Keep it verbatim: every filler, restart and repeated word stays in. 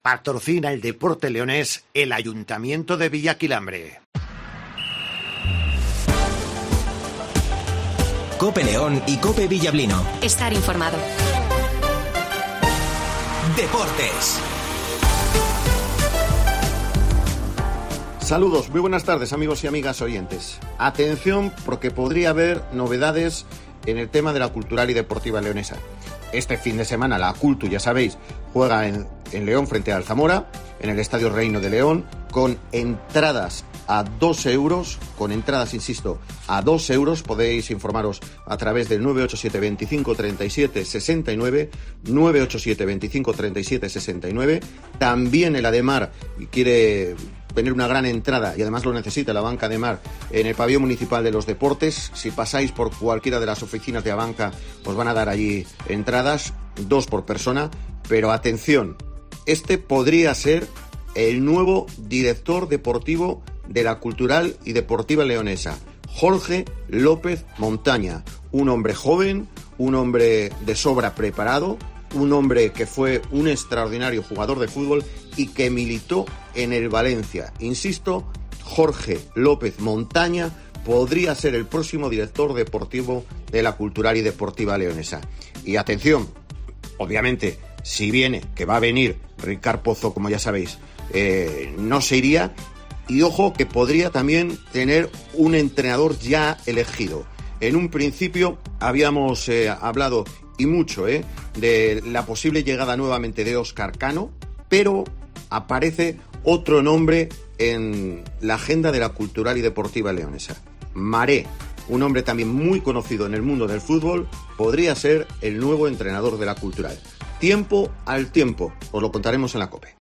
Patrocina el deporte leonés el Ayuntamiento de Villaquilambre. Cope León y Cope Villablino. Estar informado. Deportes. Saludos, muy buenas tardes amigos y amigas oyentes. Atención porque podría haber novedades en el tema de la cultural y deportiva leonesa. Este fin de semana la Cultu, ya sabéis, juega en, en León frente al Zamora, en el Estadio Reino de León, con entradas a dos euros, con entradas, insisto, a dos euros. Podéis informaros a través del nueve ocho siete, veinticinco, treinta y siete, sesenta y nueve, nueve ocho siete, veinticinco, treinta y siete, sesenta y nueve. También el Ademar quiere tener una gran entrada y además lo necesita la Banca Ademar en el pabellón municipal de los deportes. Si pasáis por cualquiera de las oficinas de Abanca os van a dar allí entradas, dos por persona, pero atención, este podría ser el nuevo director deportivo de la Cultural y Deportiva Leonesa, Jorge López Montaña, un hombre joven, un hombre de sobra preparado, un hombre que fue un extraordinario jugador de fútbol y que militó en el Valencia. Insisto, Jorge López Montaña podría ser el próximo director deportivo de la Cultural y Deportiva Leonesa. Y atención, obviamente, si viene, que va a venir Ricard Pozo, como ya sabéis, eh, no se iría. Y ojo que podría también tener un entrenador ya elegido. En un principio habíamos eh, hablado y mucho eh, de la posible llegada nuevamente de Óscar Cano, pero aparece otro nombre en la agenda de la Cultural y Deportiva Leonesa. Maré, un hombre también muy conocido en el mundo del fútbol, podría ser el nuevo entrenador de la Cultural. Tiempo al tiempo, os lo contaremos en la COPE.